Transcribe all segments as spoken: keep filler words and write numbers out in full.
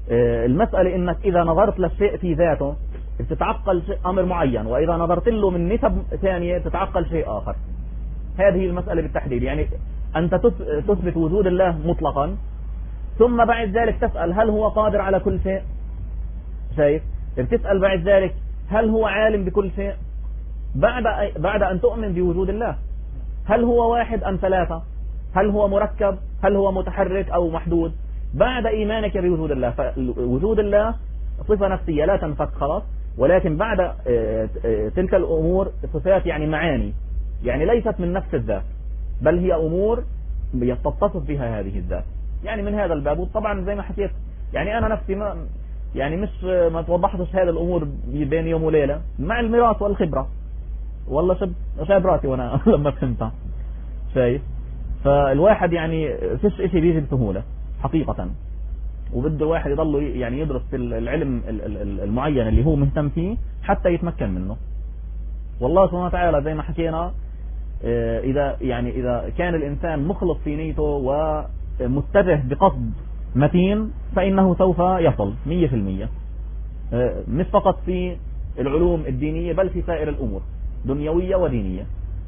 المسألة انك اذا نظرت للشيء في ذاته بتتعقل امر معين، واذا نظرت له من نسب ثانية تتعقل شيء اخر. هذه المسألة بالتحديد. يعني انت تثبت وجود الله مطلقا، ثم بعد ذلك تسأل هل هو قادر على كل شيء؟ شايف؟ بتسأل بعد ذلك هل هو عالم بكل شيء؟ بعد بعد ان تؤمن بوجود الله، هل هو واحد ام ثلاثة؟ هل هو مركب؟ هل هو متحرك او محدود؟ بعد ايمانك بوجود الله. فوجود الله صفة نفسية لا تنفك خلاص، ولكن بعد تلك الامور صفات يعني معاني، يعني ليست من نفس الذات، بل هي امور يتصف بها هذه الذات. يعني من هذا الباب. وطبعا زي ما حكيت يعني انا نفسي ما يعني مش ما توضحتش هذه الامور بين يوم وليلة مع الميراث والخبرة. والله شب شاب راسي وانا لما فهمتها. شايف؟ فالواحد يعني فيش اشي بيجي بسهولة حقيقة، وبده الواحد يضل يعني يدرس في العلم المعين اللي هو مهتم فيه حتى يتمكن منه. والله سبحانه وتعالى زي ما حكينا اذا يعني اذا كان الانسان مخلص في نيته ومتجه بقصد متين فانه سوف يصل مية في المية، مش فقط في العلوم الدينية بل في سائر الامور دنيوية ودينية.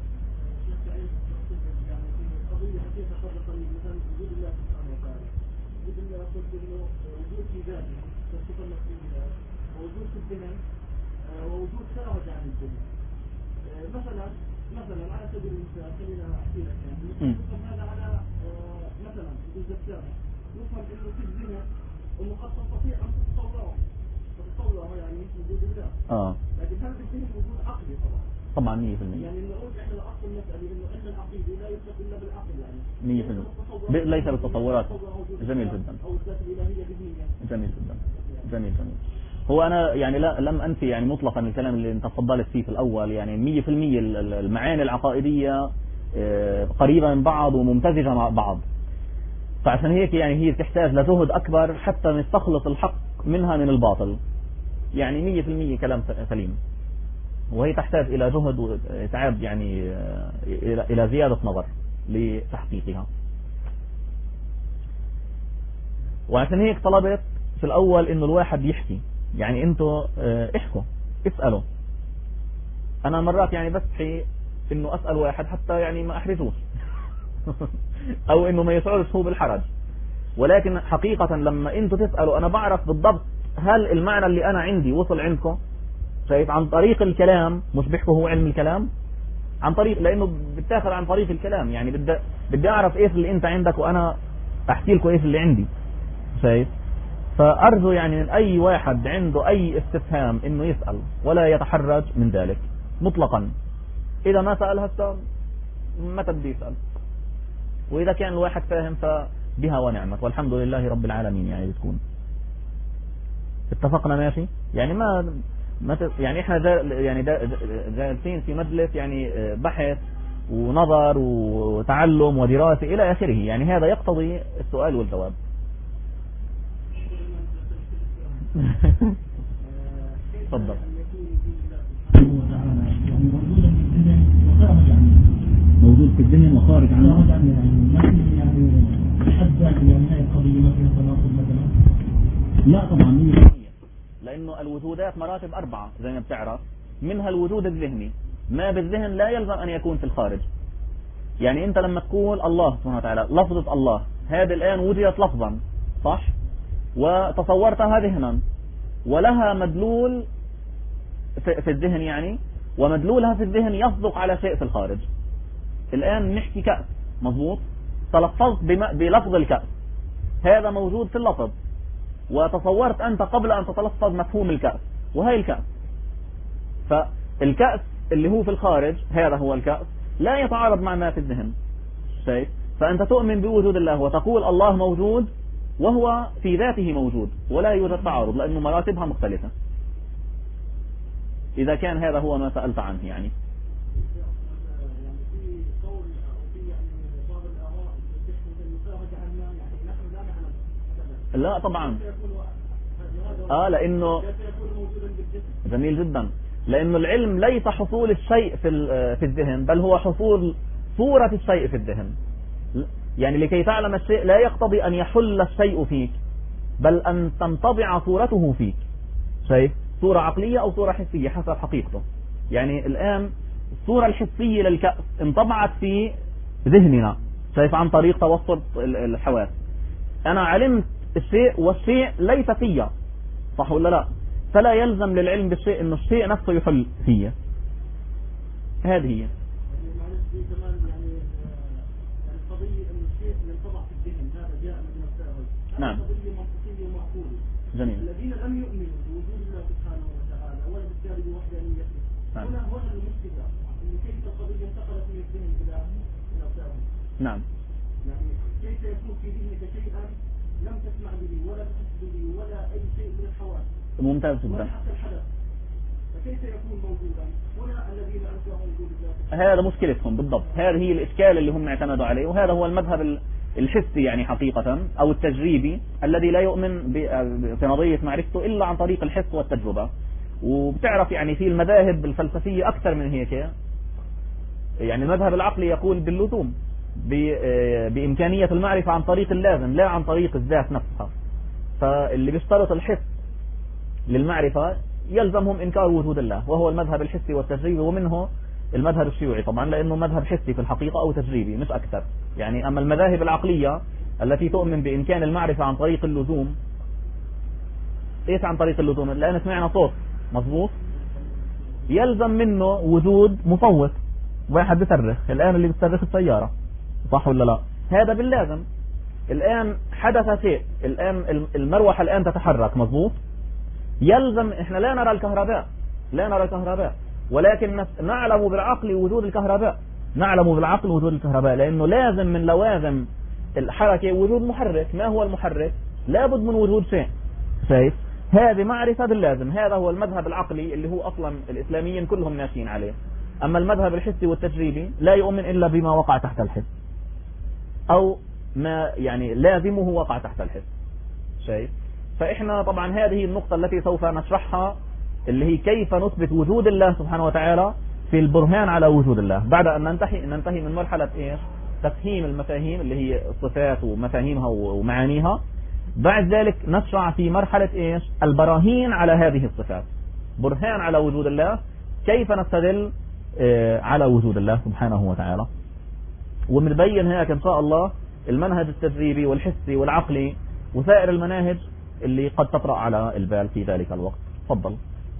ووجود خارج عن الدنيا. مثلا مثلا على سبيل المثال خلينا احكي لك يعني هذا على مثلا بالزكاه يفهم انه في الزنا انه قد تستطيع ان تتصوره تتصوره يعني وجود الله. اه لكن هل بالذهن وجود عقلي طبعا طبعا مية في المية. يعني نقول احنا الاصل المسألة انه ان العقيده لا يثبت الا بالعقل يعني مية في المية ليس بالتصورات. جميل جدا. او الذات الالهيه بالنيه. جميل جدا. جميل جميل. هو أنا يعني لا لم أنفي يعني مطلقا الكلام اللي أنت تفضلت فيه في الأول. يعني مية في المية المعاني العقائدية قريبة من بعض وممتزجة مع بعض، فعشان هيك يعني هي تحتاج لجهد أكبر حتى نستخلص الحق منها من الباطل. يعني مية في المية كلام سليم، وهي تحتاج إلى جهد وتعب يعني إلى زيادة نظر لتحقيقها. وعشان هيك طلبت في الأول إنه الواحد يحكي. يعني انتوا احكوا اسألوا. انا مرات يعني بستحي انه اسأل واحد حتى يعني ما احرجوش او انه ما يشعرش هو بالحرج، ولكن حقيقة لما انتوا تسألوا انا بعرف بالضبط هل المعنى اللي انا عندي وصل عندكم. شايف؟ عن طريق الكلام. مش بيحكوا هو علم الكلام، عن طريق لانه بتاخذ عن طريق الكلام. يعني بدي بدي اعرف ايش اللي انت عندك وانا احكي لكم ايش اللي عندي. شايف؟ فأرجو يعني من أي واحد عنده أي استفهام إنه يسأل ولا يتحرج من ذلك مطلقا. إذا ما سأل هسه ما تبدي يسأل، وإذا كان الواحد فاهم فبها ونعمت والحمد لله رب العالمين. يعني بتكون اتفقنا ماشي. يعني ما ما يعني إحنا يعني جالسين في مجلس يعني بحث ونظر وتعلم ودراسة إلى آخره. يعني هذا يقتضي السؤال والجواب. تفضل. موجود في الذهن وخارج عنه يعني يعني يعني حد ذاته يعني هاي القضية ما فيها تناقض مثلا؟ لا طبعا مية في المية، لأنه الوجودات مراتب أربعة زي ما بتعرف. منها الوجود الذهني، ما بالذهن لا يلزم أن يكون في الخارج. يعني أنت لما تقول الله سبحانه وتعالى لفظة الله هذا الآن وجدت لفظا صح، وتصورتها ذهنا ولها مدلول في الذهن يعني، ومدلولها في الذهن يصدق على شيء في الخارج. الآن نحكي كأس مضبوط، تلفظت بلفظ الكأس، هذا موجود في اللفظ، وتصورت أنت قبل أن تتلفظ مفهوم الكأس وهي الكأس. فالكأس اللي هو في الخارج هذا هو الكأس لا يتعارض مع ما في الذهن. شايف؟ فأنت تؤمن بوجود الله وتقول الله موجود وهو في ذاته موجود ولا يوجد تعارض لأنه مراتبها مختلفة، إذا كان هذا هو ما سألت عنه. يعني لا طبعا آه لأنه جميل جدا، لأنه العلم ليس حصول الشيء في في الذهن بل هو حصول صورة الشيء في الذهن. يعني لكي تعلم الشيء لا يقتضي أن يحل الشيء فيك، بل أن تنطبع صورته فيك. شايف؟ صورة عقلية أو صورة حسية حسب حقيقته. يعني الآن الصورة الحسية للكأس انطبعت في ذهننا، شايف، عن طريق توسط الحواس. أنا علمت الشيء والشيء ليس فيا، صح ولا لا؟ فلا يلزم للعلم بالشيء إنه الشيء نفسه يحل فيه. هذه هي. نعم. جميل. الذين لم يؤمنوا بوجود الله سبحانه وتعالى ولا بالتالي بوحدانيته. نعم. هنا هنا المشكلة إن كيف القضية انتقلت من الذهن إلى إلى الفهم. نعم. يعني كيف يكون في ذهنك شيئا لم تسمع به ولا تحس به ولا أي شيء من الحواس. ممتاز جدا. ولا حتى الحدث. فكيف يكون موجودا؟ هنا الذين أنكروا وجود الله. هذا مشكلتهم بالضبط. هذه هي الإشكال اللي هم اعتمدوا عليه، وهذا هو المذهب الحسي يعني حقيقة أو التجريبي الذي لا يؤمن في نظرية معرفته إلا عن طريق الحس والتجربة. وبتعرف يعني في المذاهب الفلسفية أكثر من هيك. يعني المذهب العقلي يقول باللزوم بإمكانية المعرفة عن طريق اللازم لا عن طريق الذات نفسها. فاللي بيشترط الحس للمعرفة يلزمهم إنكار وجود الله، وهو المذهب الحسي والتجريبي، ومنه المذهب الشيوعي طبعا لأنه مذهب حسي في الحقيقة أو تجريبي مش أكثر. يعني أما المذاهب العقلية التي تؤمن بإمكان المعرفة عن طريق اللزوم، إيش عن طريق اللزوم؟ الآن سمعنا صوت مظبوط، يلزم منه وجود مصوت، واحد بيصرخ الآن اللي بتصرخ السيارة، صح ولا لا؟ هذا باللازم. الآن حدث شيء، الآن المروحة الآن تتحرك، مظبوط، يلزم. إحنا لا نرى الكهرباء، لا نرى الكهرباء، ولكن نعلم بالعقل وجود الكهرباء، نعلم بالعقل وجود الكهرباء، لأنه لازم من لوازم الحركة وجود محرك. ما هو المحرك؟ لابد من وجود شيء. شايف؟ هذه معرفة باللازم. هذا هو المذهب العقلي اللي هو أصلا الإسلاميين كلهم ماشيين عليه. أما المذهب الحسي والتجريبي لا يؤمن إلا بما وقع تحت الحس، أو ما يعني لازمه وقع تحت الحس. شايف؟ فإحنا طبعا هذه النقطة التي سوف نشرحها، اللي هي كيف نثبت وجود الله سبحانه وتعالى في البرهان على وجود الله، بعد أن ننتهي ننتهي من مرحلة إيش؟ تفهيم المفاهيم اللي هي الصفات ومفاهيمها ومعانيها. بعد ذلك نشرع في مرحلة إيش؟ البراهين على هذه الصفات، برهان على وجود الله، كيف نستدل على وجود الله سبحانه وتعالى. ومنبين هناك إن شاء الله المنهج التجريبي والحسي والعقلي وسائر المناهج اللي قد تطرأ على البال في ذلك الوقت. تفضل.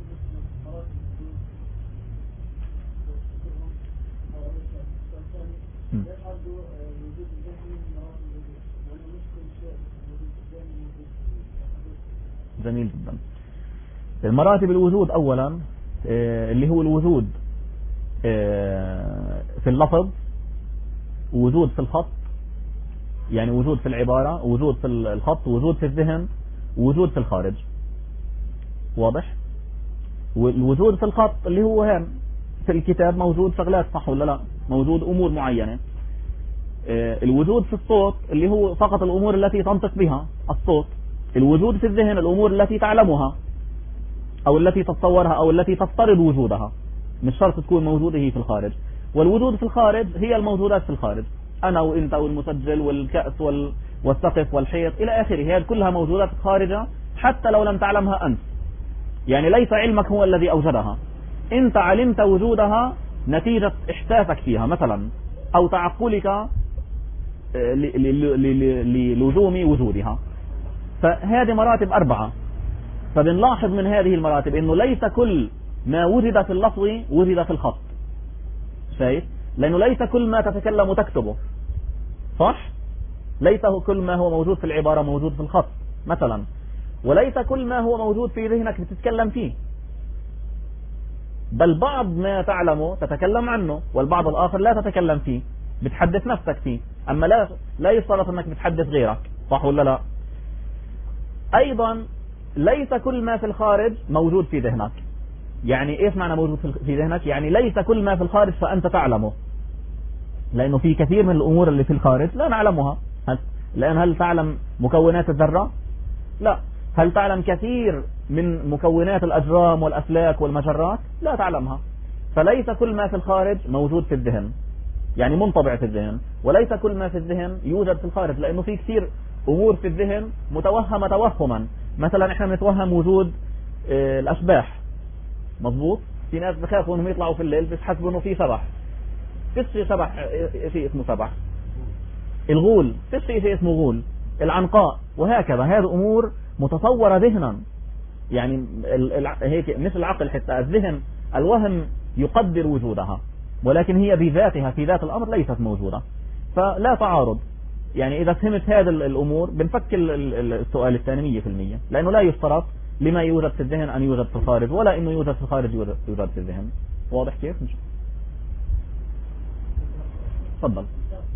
جميل جدا. المراتب الوجود أولا اللي هو الوجود في اللفظ، وجود في الخط، يعني وجود في العبارة، وجود في الخط، وجود في الذهن، وجود في الخارج. واضح؟ والوجود في الخط اللي هو هان في الكتاب موجود شغلات، صح ولا لا؟ موجود أمور معينة. الوجود في الصوت اللي هو فقط الأمور التي تنطق بها الصوت. الوجود في الذهن الأمور التي تعلمها أو التي تتصورها أو التي تفترض وجودها، مش شرط تكون موجودة هي في الخارج. والوجود في الخارج هي الموجودات في الخارج، أنا وإنت والمسجل والكأس والسقف والحيط إلى آخره، هذه كلها موجودات خارجة حتى لو لم تعلمها أنت. يعني ليس علمك هو الذي أوجدها، أنت علمت وجودها نتيجة إحساسك فيها مثلا، أو تعقلك للزوم وجودها. فهذه مراتب أربعة. فبنلاحظ من هذه المراتب أنه ليس كل ما وجد في اللفظ وجد في الخط. شايف؟ لأنه ليس كل ما تتكلم تكتبه، صح؟ ليس كل ما هو موجود في العبارة موجود في الخط مثلا، وليس كل ما هو موجود في ذهنك بتتكلم فيه، بل بعض ما تعلمه تتكلم عنه والبعض الآخر لا تتكلم فيه، بتحدث نفسك فيه، أما لا لا يشترط أنك بتحدث غيرك، صح ولا لا؟ أيضا ليس كل ما في الخارج موجود في ذهنك. يعني إيش معنى موجود في ذهنك؟ يعني ليس كل ما في الخارج فأنت تعلمه، لأنه في كثير من الأمور اللي في الخارج لا نعلمها. لأن هل تعلم مكونات الذرة؟ لا. هل تعلم كثير من مكونات الأجرام والأفلاك والمجرات؟ لا تعلمها. فليس كل ما في الخارج موجود في الذهن، يعني منطبع في الذهن، وليس كل ما في الذهن يوجد في الخارج، لأنه في كثير أمور في الذهن متوهمة توهما. مثلا احنا بنتوهم وجود اه الأشباح، مظبوط. في ناس بخافوا انهم يطلعوا في الليل بيحسبوا انه في سبح. فيش سبح شيء اسمه سبح. الغول فيش شيء اسمه غول. العنقاء وهكذا. هذه أمور متصورة ذهنا، يعني هيك مثل العقل، حتى الذهن الوهم يقدر وجودها، ولكن هي بذاتها في ذات الأمر ليست موجودة، فلا تعارض. يعني إذا فهمت هذه الأمور بنفك السؤال الثاني مية في المية، لأنه لا يشترط لما يوجد في الذهن أن يوجد في الخارج، ولا إنه يوجد في الخارج يوجد في الذهن. واضح كيف؟ تفضل.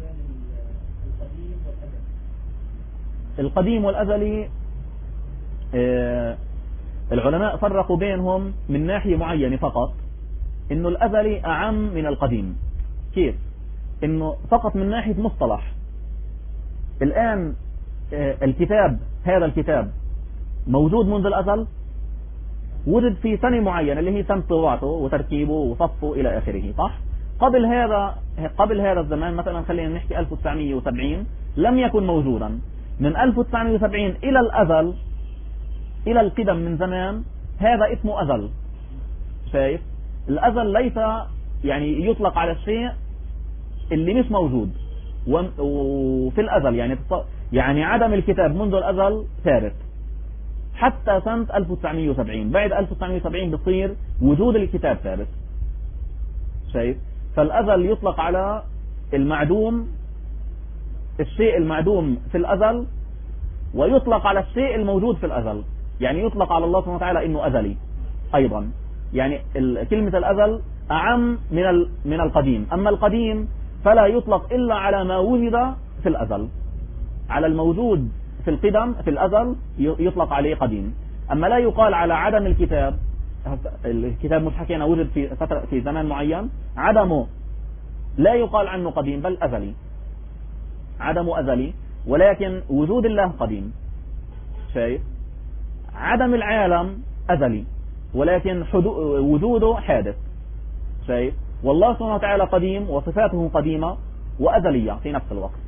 القديم والأزلي آه العلماء فرقوا بينهم من ناحية معينة فقط، إنه الأزلي أعم من القديم. كيف؟ إنه فقط من ناحية مصطلح. الآن آه الكتاب، هذا الكتاب موجود منذ الأزل، وجد في سنة معينة اللي هي سنة طباعته وتركيبه وصفه إلى آخره، صح؟ قبل هذا قبل هذا الزمان، مثلا خلينا نحكي ألف وتسعمية وسبعين، لم يكن موجودا. من ألف وتسعمية وسبعين إلى الأزل، إلى القدم من زمان، هذا اسمه أزل. شايف؟ الأزل ليس يعني يطلق على الشيء اللي مش موجود وفي الأزل، يعني يعني عدم الكتاب منذ الأزل ثابت حتى سنة ألف وتسعمية وسبعين. بعد ألف وتسعمية وسبعين بصير وجود الكتاب ثابت. شايف؟ فالأزل يطلق على المعدوم، الشيء المعدوم في الأزل، ويطلق على الشيء الموجود في الأزل. يعني يطلق على الله سبحانه وتعالى إنه أزلي أيضا. يعني كلمة الأزل أعم من من القديم. أما القديم فلا يطلق إلا على ما وجد في الأزل. على الموجود في القدم في الأزل يطلق عليه قديم. أما لا يقال على عدم الكتاب. الكتاب مش حكينا وجد في فترة في زمان معين، عدمه لا يقال عنه قديم بل أزلي. عدمه أزلي، ولكن وجود الله قديم. شايف؟ عدم العالم أزلي، ولكن وجوده حادث. شايف؟ والله سبحانه وتعالى قديم وصفاته قديمة وأزلية في نفس الوقت.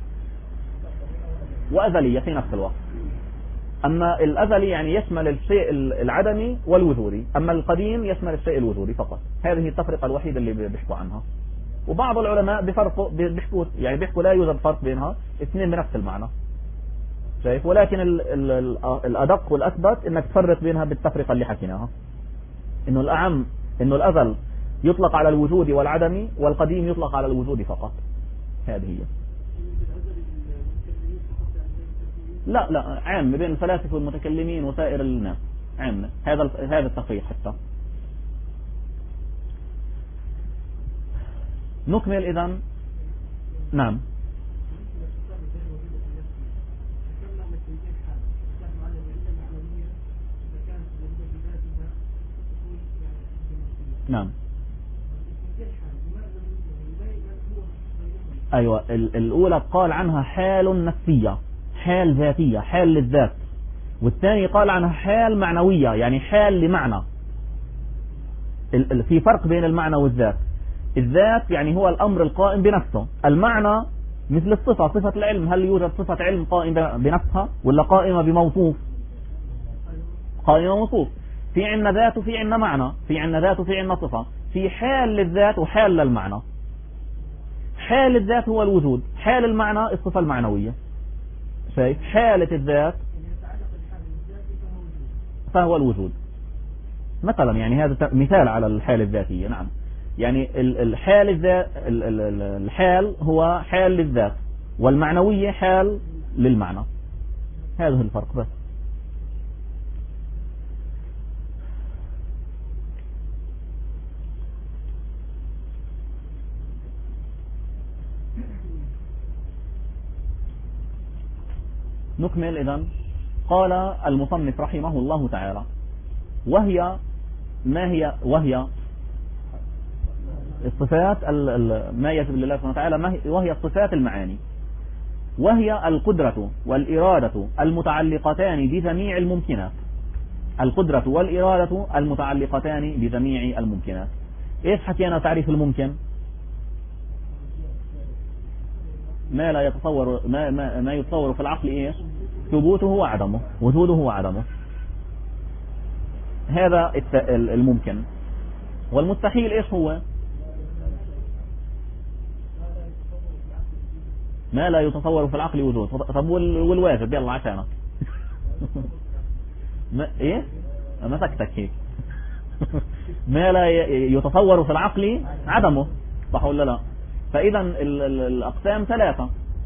وأزلية في نفس الوقت. أما الأزلي يعني يشمل الشيء العدمي والوجودي، أما القديم يشمل الشيء الوجودي فقط. هذه التفرقة الوحيدة اللي بيحكوا عنها. وبعض العلماء بفرقوا بيحكوا يعني بيحكوا لا يوجد فرق بينها، اثنين بنفس المعنى. شايف؟ ولكن ال ال ال الأدق والأثبت إنك تفرق بينها بالتفرقة اللي حكيناها، إنه الأعم إنه الأزل يطلق على الوجود والعدم، والقديم يطلق على الوجود فقط. هذه هي. لا لا عام بين الفلاسفة والمتكلمين وسائر الناس، عام هذا هذا التفريق. حتى نكمل إذن. نعم. نعم. أيوة، الأولى قال عنها حال نفسية، حال ذاتية، حال للذات. والثاني قال عنها حال معنوية، يعني حال لمعنى. في فرق بين المعنى والذات. الذات يعني هو الأمر القائم بنفسه. المعنى مثل الصفة، صفة العلم، هل يوجد صفة علم قائمة بنفسها ولا قائمة بموصوف؟ قائمة بموصوف. في عنا ذات وفي عنا معنى، في عنا ذات وفي عنا صفة. في حال للذات وحال للمعنى. حال الذات هو الوجود، حال المعنى الصفة المعنوية. شايف؟ حالة الذات فهو الوجود مثلا. يعني هذا مثال على الحالة الذاتية. نعم. يعني الحال الذات، الحال هو حال للذات، والمعنوية حال للمعنى. هذا الفرق بس. نكمل إذن. قال المصنف رحمه الله تعالى: وهي ما هي وهي الصفات ما يجب لله سبحانه وتعالى، وهي الصفات المعاني، وهي القدرة والإرادة المتعلقتان بجميع الممكنات. القدرة والإرادة المتعلقتان بجميع الممكنات. إيش حكينا تعريف الممكن؟ ما لا يتصور ما ما, ما يتصور في العقل إيش؟ ثبوته وعدمه، وجوده وعدمه. هذا الممكن. والمستحيل ايش هو؟ ما لا يتصور في العقل وجود. طب والواجب يلا عشانك ما ايه مسكتك هيك ما لا يتصور في العقل عدمه، صح ولا لا؟ فاذا الاقسام ثلاثة: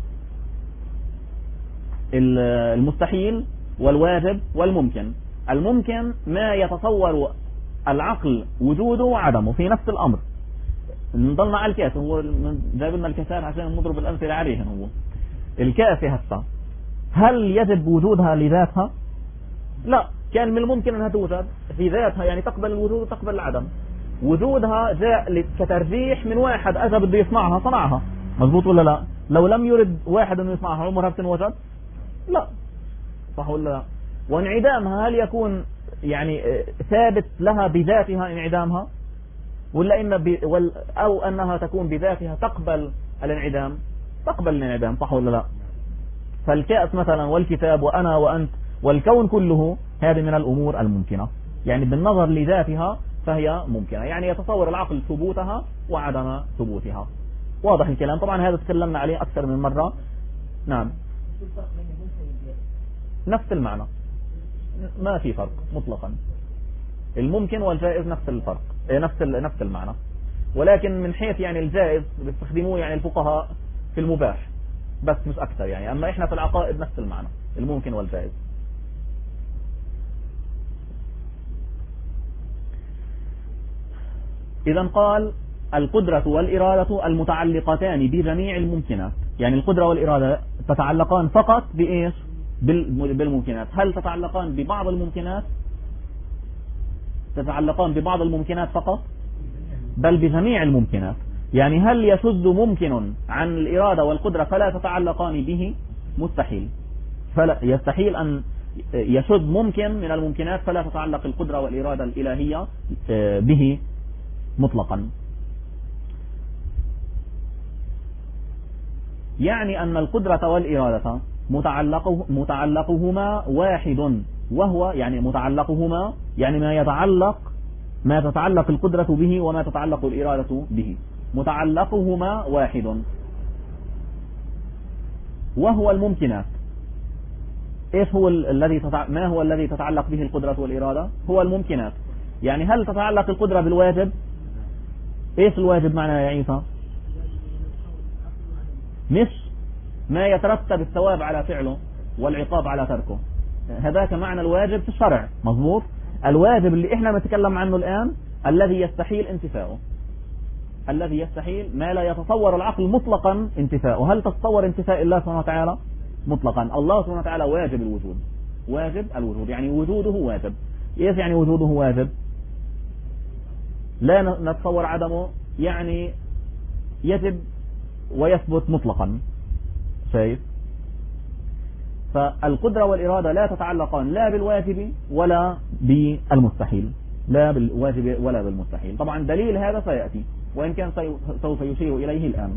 المستحيل والواجب والممكن. الممكن ما يتصور العقل وجوده وعدمه في نفس الامر. نضلنا على الكاس، هو جايب لنا الكاسات عشان نضرب الامثله عليهن. هو الكاسه هسه هل يجب وجودها لذاتها؟ لا، كان من الممكن انها توجد في ذاتها، يعني تقبل الوجود وتقبل العدم. وجودها جاء كترجيح من واحد اجى بده يصنعها صنعها، مضبوط ولا لا؟ لو لم يرد واحد انه يصنعها عمرها بتنوجد؟ لا، صح ولا لا؟ وانعدامها هل يكون يعني ثابت لها بذاتها انعدامها، ولا إن ب... وال... أو أنها تكون بذاتها تقبل الانعدام؟ تقبل الانعدام، صح ولا لا؟ فالكأس مثلا والكتاب وأنا وأنت والكون كله هذه من الأمور الممكنة، يعني بالنظر لذاتها فهي ممكنة، يعني يتصور العقل ثبوتها وعدم ثبوتها. واضح الكلام؟ طبعا هذا تكلمنا عليه أكثر من مرة. نعم، نفس المعنى، ما في فرق مطلقا. الممكن والجائز نفس الفرق، نفس نفس المعنى، ولكن من حيث يعني الجائز بيستخدموه يعني الفقهاء في المباح بس مش أكثر يعني. أما إحنا في العقائد نفس المعنى، الممكن والجائز. إذا قال القدرة والإرادة المتعلقتان بجميع الممكنات، يعني القدرة والإرادة تتعلقان فقط بإيش؟ بالممكنات. هل تتعلقان ببعض الممكنات؟ تتعلقان ببعض الممكنات فقط؟ بل بجميع الممكنات. يعني هل يشذ ممكن عن الإرادة والقدرة فلا تتعلقان به؟ مستحيل. فلا يستحيل أن يشذ ممكن من الممكنات فلا تتعلق القدرة والإرادة الإلهية به مطلقا. يعني أن القدرة والإرادة متعلقه متعلقهما واحد، وهو يعني متعلقهما يعني ما يتعلق ما تتعلق القدرة به وما تتعلق الإرادة به، متعلقهما واحد وهو الممكنات. ايش هو الذي تتع... ما هو الذي تتعلق به القدرة والإرادة؟ هو الممكنات. يعني هل تتعلق القدرة بالواجب؟ ايش الواجب معناه يا عيسى؟ مش ما يترتب الثواب على فعله والعقاب على تركه، هذاك معنى الواجب في الشرع، مضبوط. الواجب اللي احنا نتكلم عنه الآن الذي يستحيل انتفاؤه، الذي يستحيل ما لا يتصور العقل مطلقا انتفاؤه. هل تتصور انتفاء الله سبحانه وتعالى مطلقا؟ الله سبحانه وتعالى واجب الوجود، واجب الوجود يعني وجوده واجب. ايش يعني وجوده واجب؟ لا نتصور عدمه، يعني يجب ويثبت مطلقا. شايف؟ فالقدرة والإرادة لا تتعلقان لا بالواجب ولا بالمستحيل، لا بالواجب ولا بالمستحيل. طبعا دليل هذا سيأتي، وإن كان سوف يشير إليه الآن.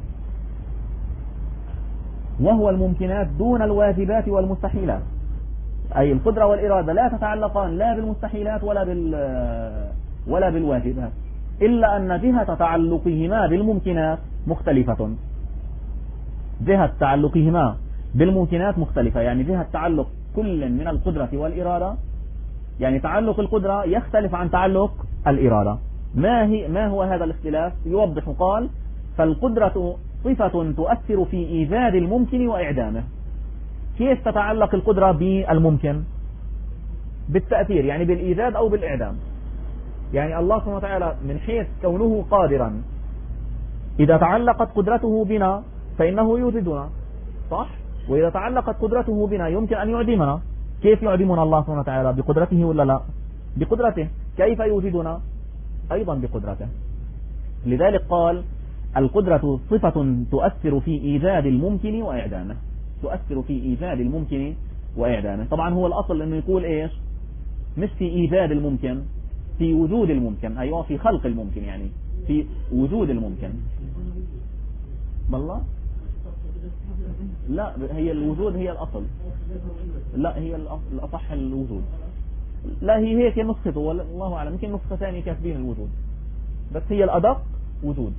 وهو الممكنات دون الواجبات والمستحيلات، أي القدرة والإرادة لا تتعلقان لا بالمستحيلات ولا بال ولا بالواجبات، إلا أن جهة تعلقهما بالممكنات مختلفة. جهة تعلقهما بالممكنات مختلفة، يعني جهة تعلق كل من القدرة والإرادة، يعني تعلق القدرة يختلف عن تعلق الإرادة. ما هي ما هو هذا الاختلاف؟ يوضح قال: فالقدرة صفة تؤثر في إيجاد الممكن وإعدامه. كيف تتعلق القدرة بالممكن؟ بالتأثير، يعني بالإيجاد أو بالإعدام. يعني الله سبحانه وتعالى من حيث كونه قادرا، إذا تعلقت قدرته بنا فإنه يوجدنا، صح؟ وإذا تعلقت قدرته بنا يمكن أن يعدمنا. كيف يعدمنا الله سبحانه وتعالى؟ بقدرته ولا لا؟ بقدرته. كيف يوجدنا؟ أيضا بقدرته. لذلك قال: القدرة صفة تؤثر في إيجاد الممكن وإعدامه، تؤثر في إيجاد الممكن وإعدامه. طبعا هو الأصل أنه يقول إيش؟ مش في إيجاد الممكن، في وجود الممكن، أيوة في خلق الممكن، يعني في وجود الممكن. بالله لا هي الوجود هي الأصل. لا هي الأص- الأصح الوجود. لا هي هيك نسخته والله أعلم، يمكن نسخة ثانية كاتبين الوجود، بس هي الأدق وجود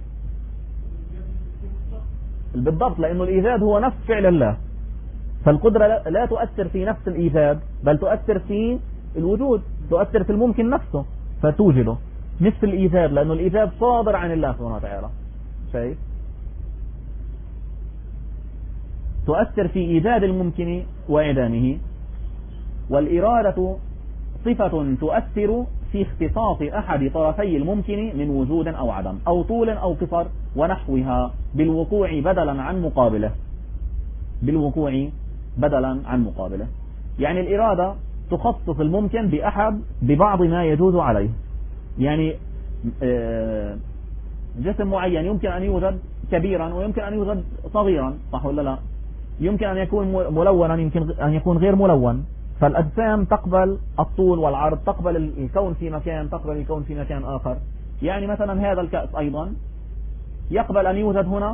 بالضبط، لأنه الإيجاد هو نفس فعل الله، فالقدرة لا- لا تؤثر في نفس الإيجاد بل تؤثر في الوجود، تؤثر في الممكن نفسه فتوجده، مش في الإيجاد، لأنه الإيجاد صادر عن الله سبحانه وتعالى. شايف؟ تؤثر في إيجاد الممكن وإعدامه. والإرادة صفة تؤثر في اختصاص أحد طرفي الممكن من وجود أو عدم أو طول أو قصر ونحوها بالوقوع بدلا عن مقابله، بالوقوع بدلا عن مقابله. يعني الإرادة تخصص الممكن بأحد ببعض ما يجوز عليه. يعني جسم معين يمكن أن يوجد كبيرا ويمكن أن يوجد صغيرا، صح ولا لا؟ يمكن أن يكون ملونا يمكن أن يكون غير ملون. فالأجسام تقبل الطول والعرض، تقبل الكون في مكان، تقبل الكون في مكان آخر. يعني مثلا هذا الكأس أيضا يقبل أن يوجد هنا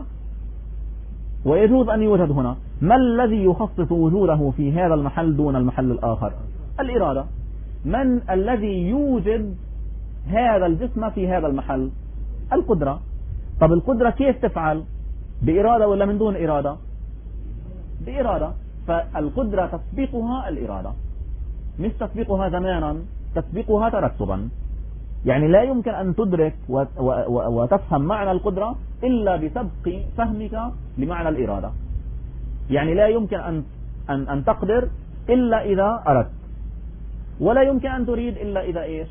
ويجوز أن يوجد هنا. ما الذي يخصص وجوده في هذا المحل دون المحل الآخر؟ الإرادة. من الذي يوجد هذا الجسم في هذا المحل؟ القدرة. طب القدرة كيف تفعل؟ بإرادة ولا من دون إرادة؟ بإرادة. فالقدرة تسبقها الإرادة، مش تسبقها زمانا، تسبقها ترتبا. يعني لا يمكن أن تدرك وتفهم معنى القدرة إلا بسبق فهمك لمعنى الإرادة. يعني لا يمكن أن أن أن تقدر إلا إذا أردت، ولا يمكن أن تريد إلا إذا إيش؟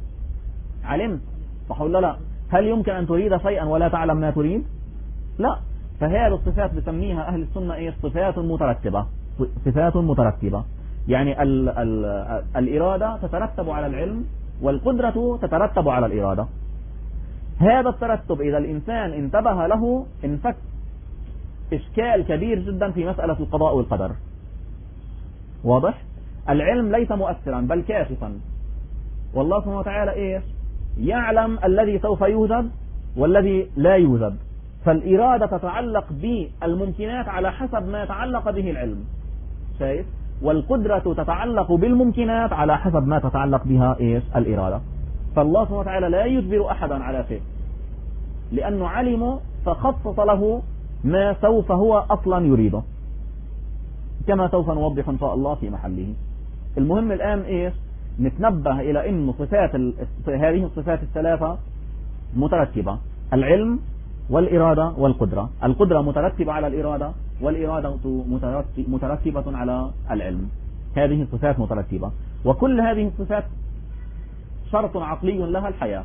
علمت، صح ولا لا؟ هل يمكن أن تريد شيئا ولا تعلم ما تريد؟ لا. فهذه الصفات بسميها أهل السنة إيش؟ صفات مترتبة. صفات مترتبة يعني ال ال الإرادة تترتب على العلم، والقدرة تترتب على الإرادة. هذا الترتب إذا الإنسان انتبه له انفك إشكال كبير جدا في مسألة القضاء والقدر. واضح؟ العلم ليس مؤثرا بل كاشفا، والله سبحانه وتعالى إيش؟ يعلم الذي سوف يوجد والذي لا يوجد. فالإرادة تتعلق بالممكنات على حسب ما يتعلق به العلم، شايف؟ والقدرة تتعلق بالممكنات على حسب ما تتعلق بها إيش؟ الإرادة. فالله سبحانه وتعالى لا يجبر أحدا على شيء، لأنه علم فخصص له ما سوف هو أصلا يريده، كما سوف نوضح إن شاء الله في محله. المهم الآن إيش؟ نتنبه إلى أن صفات ال... هذه الصفات الثلاثة مترتبة: العلم والإرادة والقدرة. القدرة مترتبة على الإرادة، والإرادة مترتبة على العلم. هذه الصفات مترتبة، وكل هذه الصفات شرط عقلي لها الحياة.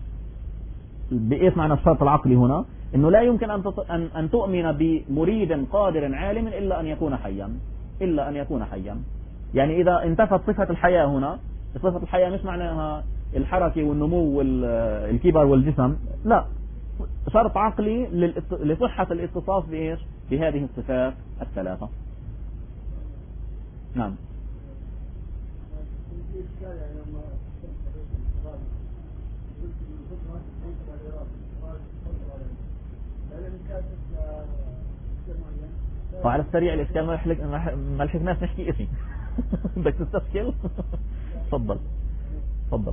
بإيش معنى الشرط العقلي هنا؟ إنه لا يمكن أن أن أن تؤمن بمريد قادر عالم إلا أن يكون حيا، إلا أن يكون حيا. يعني إذا انتفت صفة الحياة هنا، صفة الحياة مش معناها الحركة والنمو والكبر والجسم، لا، شرط عقلي لصحة الاتصاف بإيش؟ بهذه الصفات الثلاثة. نعم. وعلى السريع الإشكال ما لحقناش نحكي اسمي. بدك تستشكل؟ تفضل تفضل.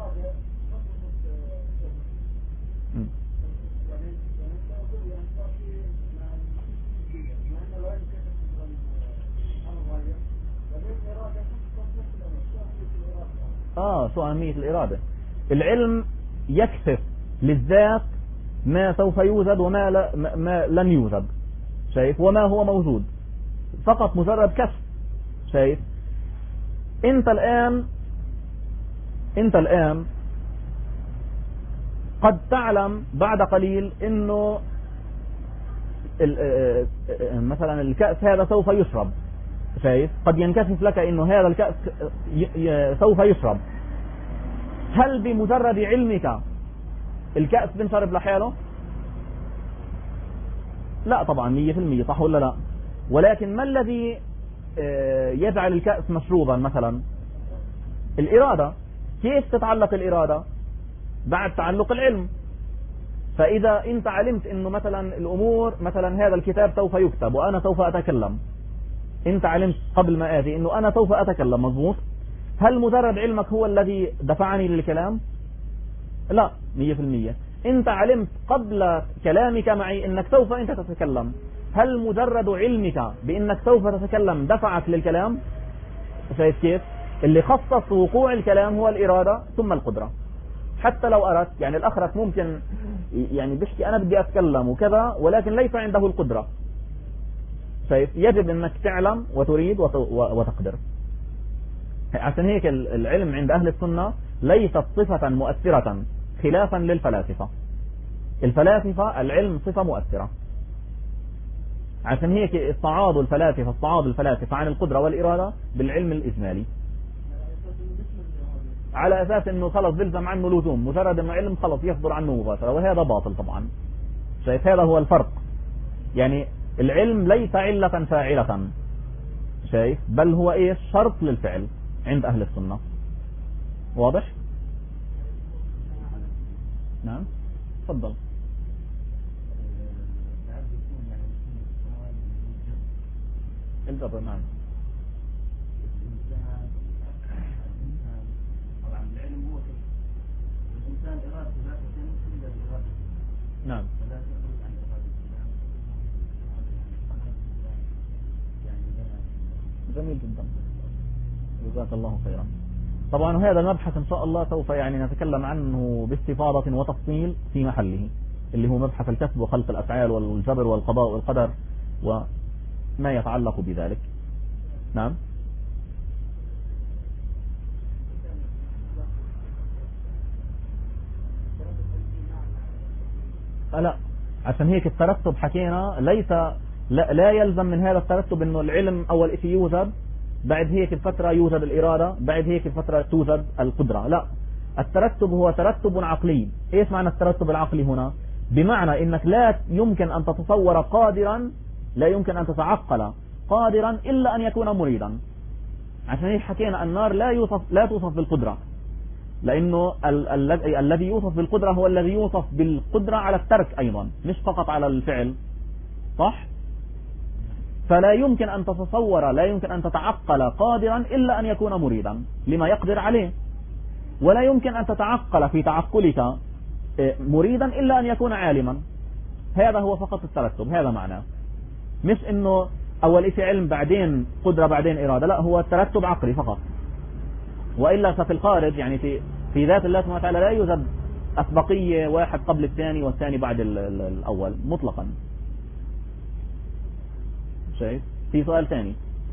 آه شو أهمية الإرادة؟ العلم يكشف للذات ما سوف يوجد وما لا ما لن يوجد، شايف؟ وما هو موجود، فقط مجرد كشف، شايف؟ أنت الآن أنت الآن قد تعلم بعد قليل إنه مثلا الكأس هذا سوف يشرب، شايف؟ قد ينكشف لك إنه هذا الكأس سوف يشرب. هل بمجرد علمك الكأس بنشرب لحاله؟ لا طبعا مية في المية، صح ولا لا؟ ولكن ما الذي يجعل الكأس مشروبا مثلا؟ الإرادة. كيف تتعلق الإرادة؟ بعد تعلق العلم، فإذا أنت علمت أنه مثلا الأمور مثلا هذا الكتاب سوف يكتب وأنا سوف أتكلم، أنت علمت قبل ما آتي أنه أنا سوف أتكلم، مضبوط؟ هل مجرد علمك هو الذي دفعني للكلام؟ لا، مية في المية. أنت علمت قبل كلامك معي أنك سوف أنت تتكلم، هل مجرد علمك بأنك سوف تتكلم دفعك للكلام؟ شايف كيف؟ اللي خصص وقوع الكلام هو الإرادة ثم القدرة. حتى لو أردت، يعني الأخرس ممكن يعني بيحكي أنا بدي أتكلم وكذا ولكن ليس عنده القدرة. شايف؟ يجب أنك تعلم وتريد وتقدر. عشان هيك العلم عند أهل السنة ليست صفة مؤثرة خلافا للفلاسفة. الفلاسفة العلم صفة مؤثرة، عشان هيك استعاضوا الفلاسفة استعاضوا الفلاسفة عن القدرة والإرادة بالعلم الإجمالي، على أساس أنه خلص بلزم عنه لزوم، مجرد أنه علم خلص يصدر عنه مباشرة، وهذا باطل طبعا. شايف؟ هذا هو الفرق. يعني العلم ليس علة فاعلة، شايف؟ بل هو إيش؟ شرط للفعل عند أهل السنة. واضح؟ نعم، تفضل. الجبر. نعم. طبعا العلم هو كيف الإنسان إرادة ذاته إلا بإرادة. نعم. جميل جدا، جزاك الله خيرا. طبعا هذا المبحث إن شاء الله سوف يعني نتكلم عنه باستفاضة وتفصيل في محله، اللي هو مبحث الكسب وخلق الأفعال والجبر والقضاء والقدر وما يتعلق بذلك. نعم. لا، عشان هيك الترتب حكينا ليس لا, لا يلزم من هذا الترتب انه العلم اول شيء يوجد، بعد هيك الفترة يوجد الإرادة، بعد هيك الفترة توجد القدرة. لا، الترتب هو ترتب عقلي. ايش معنى الترتب العقلي هنا؟ بمعنى انك لا يمكن ان تتصور قادرا، لا يمكن ان تتعقل قادرا الا ان يكون مريدا. عشان هيك حكينا النار لا يوصف لا توصف بالقدرة، لانه الذي الذي يوصف بالقدرة هو الذي يوصف بالقدرة على الترك ايضا، مش فقط على الفعل. صح؟ فلا يمكن أن تتصور، لا يمكن أن تتعقل قادرا إلا أن يكون مريدا لما يقدر عليه، ولا يمكن أن تتعقل في تعقلك مريدا إلا أن يكون عالما. هذا هو فقط الترتب، هذا معناه، مش إنه أول شيء علم بعدين قدرة بعدين إرادة، لا، هو الترتب عقلي فقط. وإلا ففي الخارج يعني في في ذات الله سبحانه وتعالى لا يوجد أسبقية واحد قبل الثاني والثاني بعد الأول مطلقا. شايف؟ في سؤال ثاني.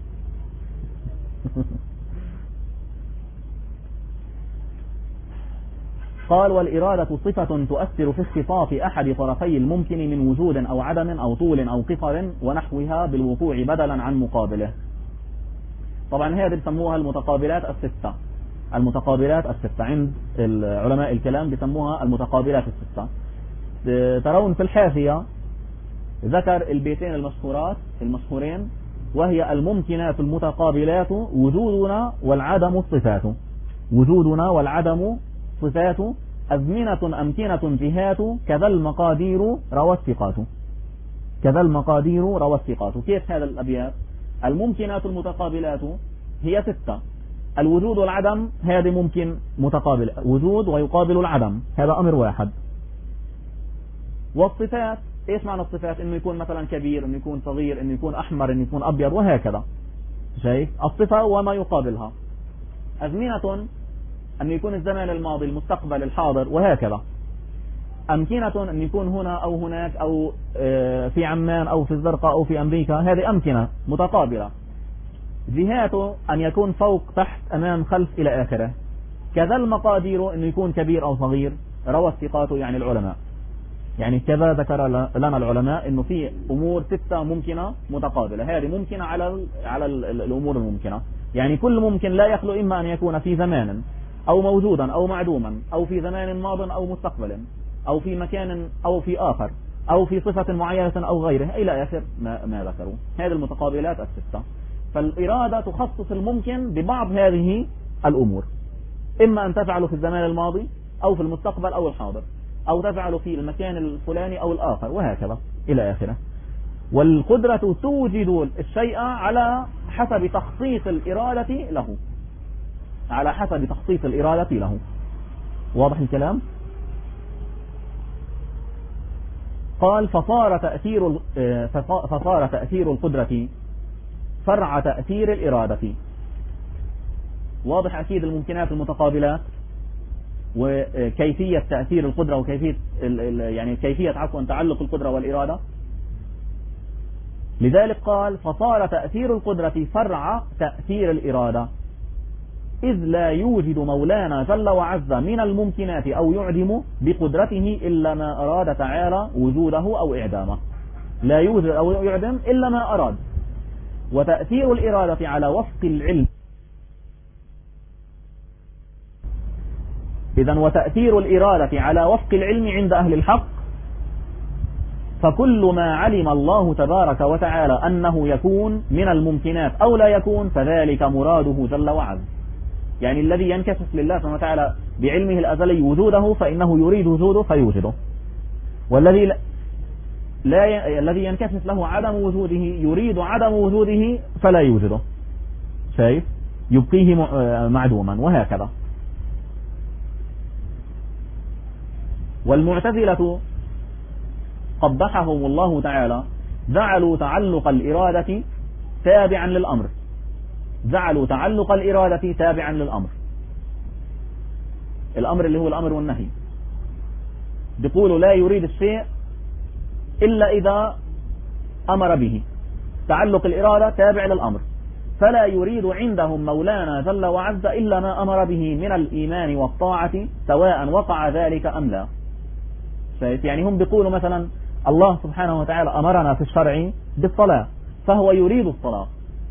قال: والإرادة صفة تؤثر في اختصاص أحد طرفي الممكن من وجود أو عدم أو طول أو قصر ونحوها بالوقوع بدلا عن مقابله. طبعا هذه بسموها المتقابلات الستة. المتقابلات الستة عند علماء الكلام بسموها المتقابلات الستة. ترون في الحاشية ذكر البيتين المشهورات المشهورين، وهي الممكنات المتقابلات وجودنا والعدم الصفات. وجودنا والعدم صفات، أزمنة أمكنة جهات، كذا المقادير روى الثقات. كذا المقادير روى الثقات. كيف هذا الأبيات؟ الممكنات المتقابلات هي ستة. الوجود والعدم هذا ممكن متقابل، وجود ويقابل العدم، هذا أمر واحد. والصفات، ايش معنى الصفات؟ انه يكون مثلا كبير، انه يكون صغير، انه يكون احمر، انه يكون ابيض، وهكذا. شايف؟ الصفة وما يقابلها. أزمنة، أن يكون الزمان الماضي، المستقبل، الحاضر، وهكذا. أمكنة، أن يكون هنا أو هناك أو في عمان أو في الزرقاء أو في أمريكا، هذه أمكنة متقابلة. جهاته، أن يكون فوق، تحت، أمام، خلف، إلى آخره. كذا المقادير، أنه يكون كبير أو صغير. روى الثقات يعني العلماء. يعني كذا ذكر لنا العلماء انه في امور ستة ممكنة متقابلة، هذه ممكنة على على الامور الممكنة. يعني كل ممكن لا يخلو اما ان يكون في زمان او موجودا او معدوما، او في زمان ماض او مستقبل، او في مكان او في اخر، او في صفة معينة او غيره، الى اخر ما, ما ذكروا. هذه المتقابلات الستة. فالإرادة تخصص الممكن ببعض هذه الامور، اما ان تفعل في الزمان الماضي او في المستقبل او الحاضر. أو تجعل في المكان الفلاني أو الآخر وهكذا إلى آخره. والقدرة توجد الشيء على حسب تخصيص الإرادة له، على حسب تخصيص الإرادة له. واضح الكلام؟ قال فصار تأثير فصار تأثير القدرة فرع تأثير الإرادة. واضح أكيد الممكنات المتقابلات وكيفية تأثير القدرة وكيفية يعني كيفية عفوا تعلق القدرة والإرادة. لذلك قال فصار تأثير القدرة فرع تأثير الإرادة، إذ لا يوجد مولانا جل وعز من الممكنات أو يعدم بقدرته إلا ما أراد تعالى وجوده أو إعدامه. لا يوجد أو يعدم إلا ما أراد. وتأثير الإرادة على وفق العلم، إذن وتأثير الإرادة على وفق العلم عند أهل الحق، فكل ما علم الله تبارك وتعالى أنه يكون من الممكنات أو لا يكون فذلك مراده جل وعز. يعني الذي ينكشف لله سبحانه وتعالى بعلمه الأزلي وجوده فإنه يريد وجوده فيوجده، والذي لا ي... الذي ينكشف له عدم وجوده يريد عدم وجوده فلا يوجده، شايف؟ يبقيه معدوما وهكذا. والمعتزلة قبحهم الله تعالى جعلوا تعلق الإرادة تابعا للأمر، جعلوا تعلق الإرادة تابعا للأمر، الأمر اللي هو الأمر والنهي. بيقولوا لا يريد الشيء إلا إذا أمر به، تعلق الإرادة تابع للأمر، فلا يريد عندهم مولانا جل وعز إلا ما أمر به من الإيمان والطاعة سواء وقع ذلك أم لا. يعني هم بيقولوا مثلا الله سبحانه وتعالى أمرنا في الشرع بالصلاة فهو يريد الصلاة،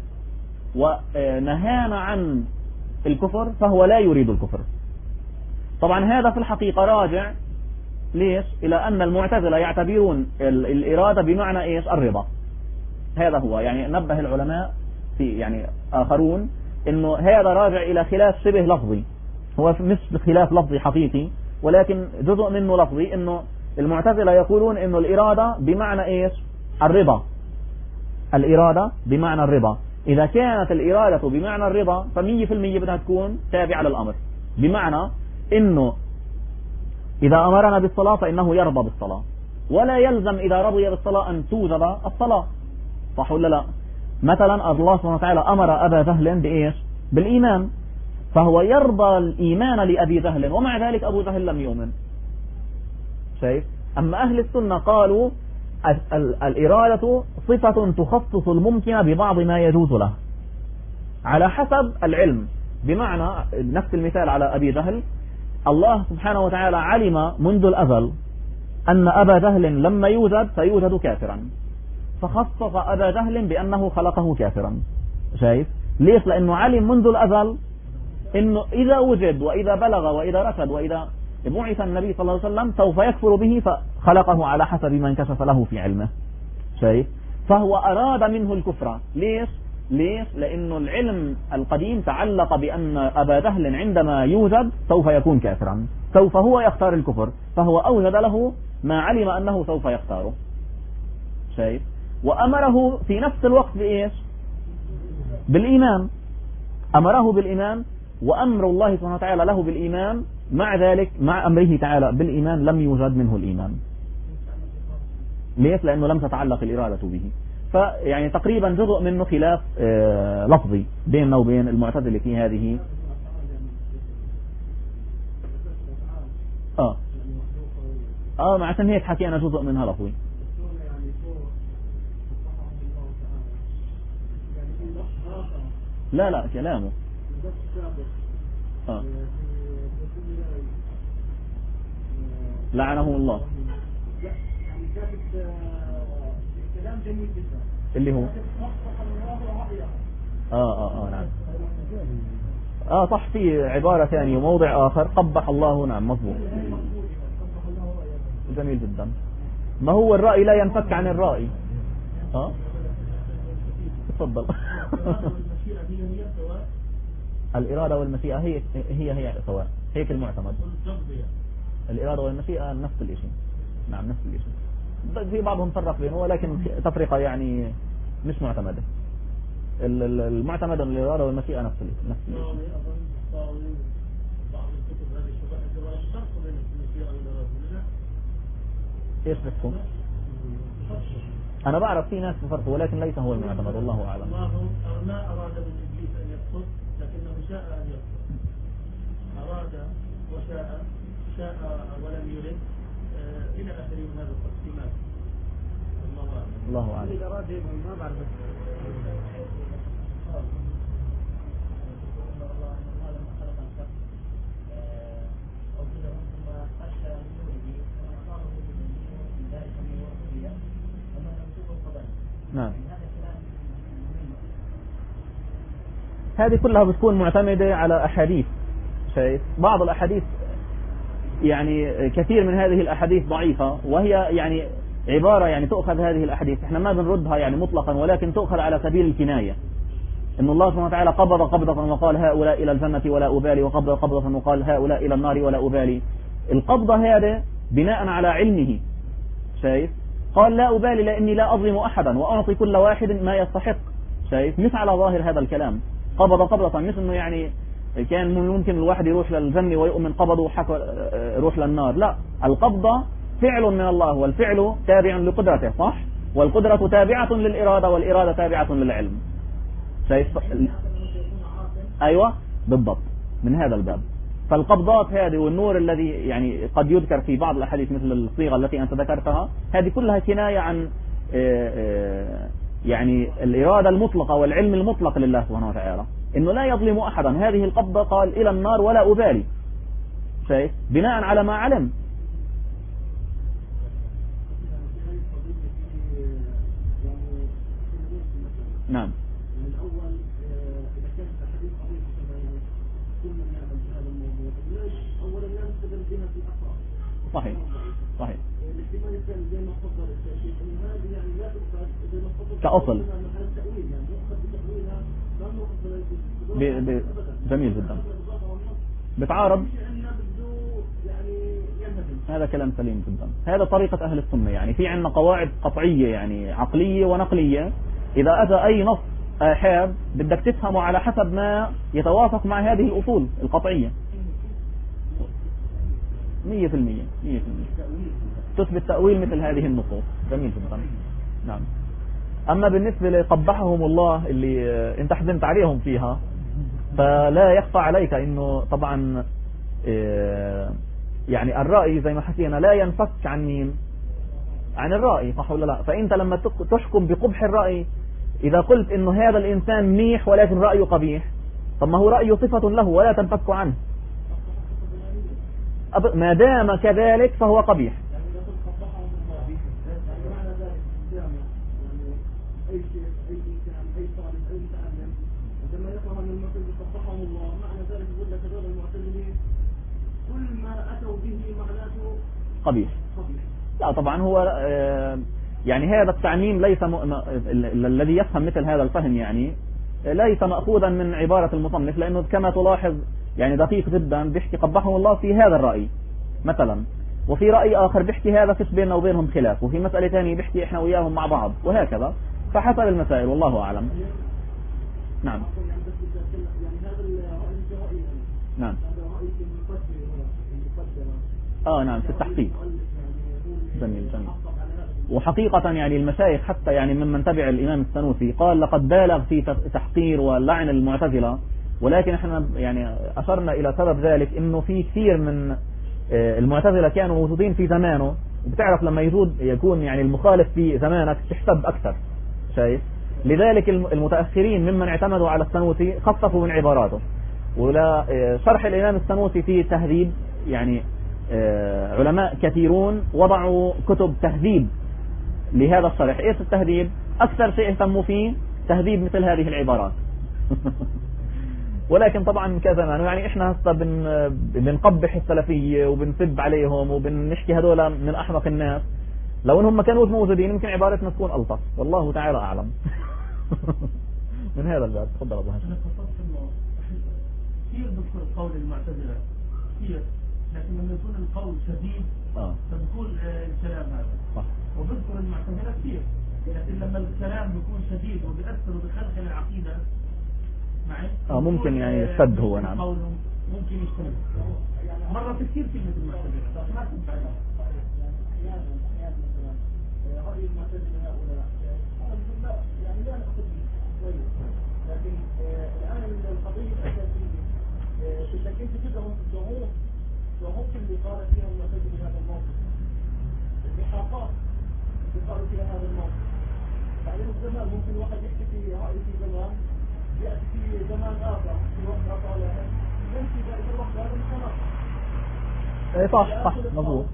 ونهانا عن الكفر فهو لا يريد الكفر. طبعا هذا في الحقيقة راجع ليش؟ إلى أن المعتزلة يعتبرون الإرادة بمعنى إيش؟ الرضا. هذا هو يعني نبه العلماء في يعني آخرون إنه هذا راجع إلى خلاف شبه لفظي، هو مش خلاف لفظي حقيقي ولكن جزء منه لفظي. إنه المعتزلة يقولون إنه الإرادة بمعنى إيش؟ الرضا. الإرادة بمعنى الرضا، إذا كانت الإرادة بمعنى الرضا فمية في المية بدها تكون تابعة للأمر، بمعنى إنه إذا أمرنا بالصلاة فإنه يرضى بالصلاة، ولا يلزم إذا رضي بالصلاة أن توجب الصلاة، صح ولا لا؟ مثلا الله سبحانه وتعالى أمر أبا جهل بإيش؟ بالإيمان، فهو يرضى الإيمان لأبي جهل ومع ذلك أبو جهل لم يؤمن، شايف؟ أما أهل السنة قالوا الإرادة صفة تخصص الممكن ببعض ما يجوز له على حسب العلم. بمعنى نفس المثال على أبي جهل، الله سبحانه وتعالى علم منذ الأزل أن أبا جهل لما يوجد سيوجد كافرا، فخصص أبا جهل بأنه خلقه كافرا، شايف؟ ليش؟ لأنه علم منذ الأزل إنه إذا وجد وإذا بلغ وإذا رشد وإذا بعث النبي صلى الله عليه وسلم سوف يكفر به، فخلقه على حسب ما انكشف له في علمه، شايف؟ فهو أراد منه الكفر. ليش؟ ليش؟ لأنه العلم القديم تعلق بأن أبا جهل عندما يوجد سوف يكون كافرا، سوف هو يختار الكفر، فهو أوجد له ما علم أنه سوف يختاره، شايف؟ وأمره في نفس الوقت بإيش؟ بالإيمان، أمره بالإيمان، وأمر الله سبحانه وتعالى له بالإيمان، مع ذلك مع أمره تعالى بالإيمان لم يوجد منه الإيمان. ليش؟ لأنه لم تتعلق الإرادة به. فيعني تقريبا جزء منه خلاف آه لفظي بيننا وبين المعتزلة في هذه. آه آه مع عشان هيك حكينا جزء منها لفظي. لا لا كلامه آه. لعنه الله. يعني كانت كلام جميل جدا اللي هو اه اه اه نعم اه صح، في عبارة ثانية وموضع آخر قبح الله، نعم مضبوط، جميل جدا. ما هو الرأي لا ينفك عن الرأي. اه تفضل. الإرادة والمشيئة هي هي هي سواء، هيك المعتمد. الإرادة والمشيئة نفس الشيء. نعم نفس الشيء، في بعضهم فرق بينه ولكن تفرقة يعني مش معتمدة. المعتمد أن الإرادة والمشيئة نفس الشيء نفس الشيء. ايش بتكون؟ انا بعرف في ناس بفرقوا ولكن ليس هو المعتمد، والله اعلم. الله ما اراد من ابليس ان يسقط لكنه شاء ان يسقط، اراد وشاء، شاء ولم يرد، آه الى اخره من هذا التقسيمات. الله اعلم. الله اعلم. اذا اراد ما بعرف. نعم. هذه كلها بتكون معتمدة على أحاديث. شايف بعض الأحاديث يعني كثير من هذه الأحاديث ضعيفة، وهي يعني عبارة يعني تؤخذ هذه الأحاديث، احنا ما بنردها يعني مطلقا ولكن تؤخذ على سبيل الكناية. إن الله سبحانه وتعالى قبض قبضة وقال هؤلاء إلى الجنة ولا أبالي، وقبض قبضة وقال هؤلاء إلى النار ولا أبالي. القبضة هذا بناء على علمه. شايف قال لا أبالي لأني لا أظلم أحدا وأعطي كل واحد ما يستحق. شايف مش على ظاهر هذا الكلام. قبض قبضة مش إنه يعني كان ممكن الواحد يروح للجنة ويؤمن قبضه وحكى يروح للنار، لا، القبضة فعل من الله والفعل تابع لقدرته، صح؟ والقدرة تابعة للإرادة والإرادة تابعة للعلم. شايف؟ أيوة بالضبط من هذا الباب. فالقبضات هذه والنور الذي يعني قد يذكر في بعض الأحاديث مثل الصيغة التي أنت ذكرتها، هذه كلها كناية عن يعني الإرادة المطلقة والعلم المطلق لله سبحانه وتعالى، إنه لا يظلم أحدا. هذه القبضة قال إلى النار ولا أبالي، شايف بناء على ما علم. نعم. صحيح صحيح كأصل ب... ب... جميل جدا. بتعارض، هذا كلام سليم جدا. هذا طريقة أهل السنة، يعني في عندنا قواعد قطعية يعني عقلية ونقلية، إذا أتى أي نص آحاد بدك تفهمه على حسب ما يتوافق مع هذه الأصول القطعية. مية في المية مية في المية تثبت تأويل مثل هذه النصوص. جميل جدا. نعم. أما بالنسبة لقبحهم الله اللي انت حزنت عليهم فيها، فلا يخفى عليك انه طبعا يعني الرأي زي ما حكينا لا ينفك عن مين؟ عن الرأي، صح ولا لا؟ فانت لما تحكم بقبح الرأي، اذا قلت انه هذا الانسان منيح ولكن رأيه قبيح، طب ما هو رأيه صفة له ولا تنفك عنه، ما دام كذلك فهو قبيح. أي شيء أي إنسان أي طالب أي متعلم عندما يقرأ من المعتزلة قبحهم الله، معنى ذلك يقول لك هذول المعتزلين كل ما أتوا به معناته قبيح. قبيح. لا طبعا هو يعني هذا التعميم ليس م... الذي يفهم مثل هذا الفهم يعني ليس مأخوذا من عبارة المصنف، لأنه كما تلاحظ يعني دقيق جدا بيحكي قبحهم الله في هذا الرأي مثلا، وفي رأي آخر بيحكي هذا فيش بيننا وبينهم خلاف، وفي مسألة ثانية بيحكي إحنا وياهم مع بعض، وهكذا فحسب المسائل والله أعلم. نعم. نعم. آه نعم في التحقيق. جميل جميل. وحقيقة يعني المشايخ حتى يعني ممن تبع الإمام السنوسي قال لقد بالغ في تحقير ولعن المعتزلة، ولكن احنا يعني أشرنا إلى سبب ذلك إنه في كثير من المعتزلة كانوا موجودين في زمانه، وبتعرف لما يزود يكون يعني المخالف في زمانك تحسب أكثر، شايف؟ لذلك المتأخرين ممن اعتمدوا على السنوسي خففوا من عباراته، ولا شرح الإمام السنوسي في تهذيب يعني علماء كثيرون وضعوا كتب تهذيب لهذا الشرح. ايش التهذيب؟ أكثر شيء اهتموا فيه تهذيب مثل هذه العبارات. ولكن طبعا كزمان يعني احنا هسه بن بنقبح السلفية وبنسب عليهم وبنحكي هذول من أحمق الناس، لو انهم ما كانوا موجودين يمكن عبارتنا تكون ألطف، والله تعالى أعلم. من هذا الباب. تفضل أبو هاشم. أنا خطبت إنه كثير بذكر قول المعتزلة كثير لكن لما يكون القول شديد اه فبكون آه، الكلام هذا صح. وبذكر المعتزلة كثير، لكن لما الكلام بيكون شديد وبيأثر وبيخلخل العقيدة معي اه ممكن يعني يشتد هو. نعم قولهم ممكن يشتد. مرة كثير كلمة المعتزلة ما تنفع رأي المعتزلة هؤلاء يعني لا نأخذ كويس، لكن الآن القضية الأساسية إذا كنت تدعم الظهور وهم اللي قال فيها المعتزلة هذا الموقف، الإحاطات اللي قالوا فيها هذا الموقف. بعدين الزمان ممكن واحد يحكي في رأي في زمان يأتي في زمان آخر في وقت آخر يمشي ذلك الوقت هذا متناقض. اي صح صح مضبوط.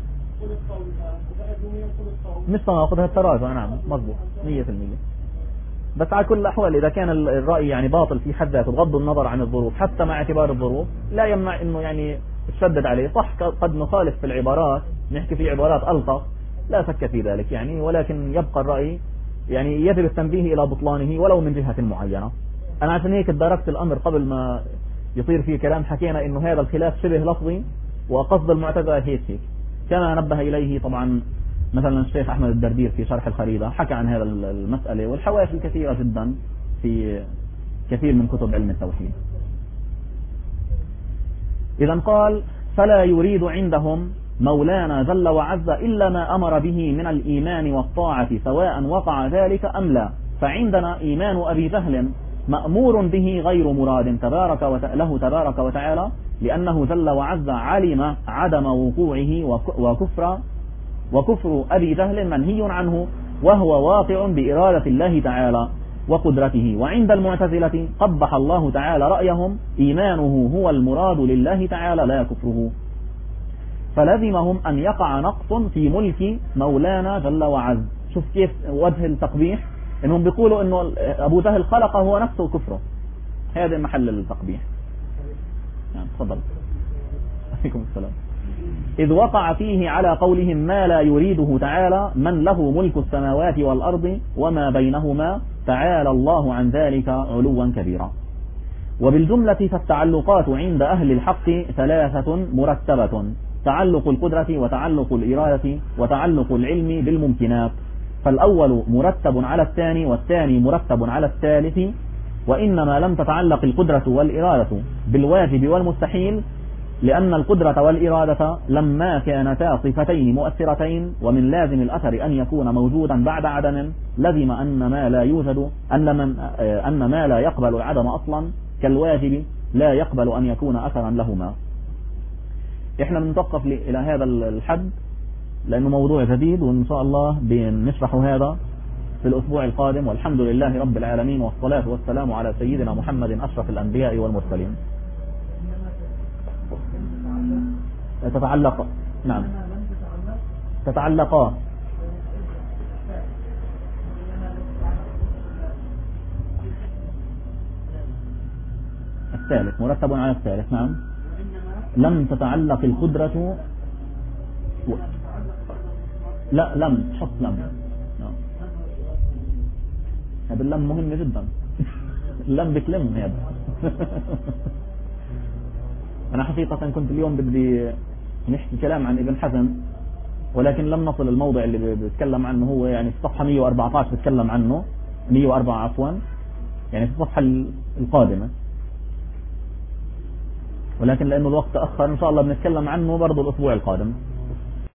مش تناقض التراجع. نعم مضبوط مية في المية. بس على كل الأحوال إذا كان الرأي يعني باطل في حد ذاته بغض النظر عن الظروف، حتى مع اعتبار الظروف لا يمنع إنه يعني تشدد عليه. صح قد نخالف في العبارات، نحكي في عبارات ألطف لا شك في ذلك يعني، ولكن يبقى الرأي يعني يجب التنبيه إلى بطلانه ولو من جهة معينة. أنا عشان هيك تداركت الأمر قبل ما يصير فيه كلام، حكينا إنه هذا الخلاف شبه لفظي وقصد المعتزلة هيك هيك، كما نبه إليه طبعا مثلا الشيخ أحمد الدردير في شرح الخريدة، حكى عن هذا المسألة والحواشي كثيرة جدا في كثير من كتب علم التوحيد. إذا قال فلا يريد عندهم مولانا جل وعز إلا ما أمر به من الإيمان والطاعة سواء وقع ذلك أم لا، فعندنا إيمان أبي جهل مأمور به غير مراد تبارك له تبارك وتعالى، لأنه جل وعز علم عدم وقوعه وكفر وكفر أبي جهل منهي عنه، وهو واقع بإرادة الله تعالى وقدرته. وعند المعتزلة قبح الله تعالى رأيهم إيمانه هو المراد لله تعالى لا كفره، فلزمهم أن يقع نقص في ملك مولانا جل وعز. شوف كيف وجه التقبيح، إنهم بيقولوا إنه أبو جهل خلقه هو نفسه كفره، هذا محل التقبيح. نعم تفضل. عليكم السلام. إذ وقع فيه على قولهم ما لا يريده تعالى من له ملك السماوات والأرض وما بينهما، تعالى الله عن ذلك علوا كبيرا. وبالجملة فالتعلقات عند أهل الحق ثلاثة مرتبة: تعلق القدرة وتعلق الإرادة وتعلق العلم بالممكنات، فالأول مرتب على الثاني والثاني مرتب على الثالث. وإنما لم تتعلق القدرة والإرادة بالواجب والمستحيل، لأن القدرة والإرادة لما كانتا صفتين مؤثرتين، ومن لازم الأثر أن يكون موجودا بعد عدم، لزم أن ما لا يوجد أن, من أن ما لا يقبل العدم أصلا كالواجب لا يقبل أن يكون أثرا لهما. إحنا بنتوقف إلى هذا الحد لأنه موضوع جديد، وإن شاء الله بنشرح هذا في الأسبوع القادم، والحمد لله رب العالمين، والصلاة والسلام على سيدنا محمد أشرف الأنبياء والمرسلين. تتعلق نعم تتعلقا الثالث مرتب على الثالث. نعم لم تتعلق القدرة و... لا لم حط لم. نعم هذا اللم مهم جدا. اللم بكلم هذا. أنا حقيقة كنت اليوم بدي نحكي كلام عن ابن حزم، ولكن لم نصل الموضع اللي بيتكلم عنه هو، يعني في الصفحة مية وأربعة عشر بيتكلم عنه، مية وأربعة عفوا، يعني في الصفحة القادمة، ولكن لأنه الوقت تأخر إن شاء الله بنتكلم عنه برضو الأسبوع القادم.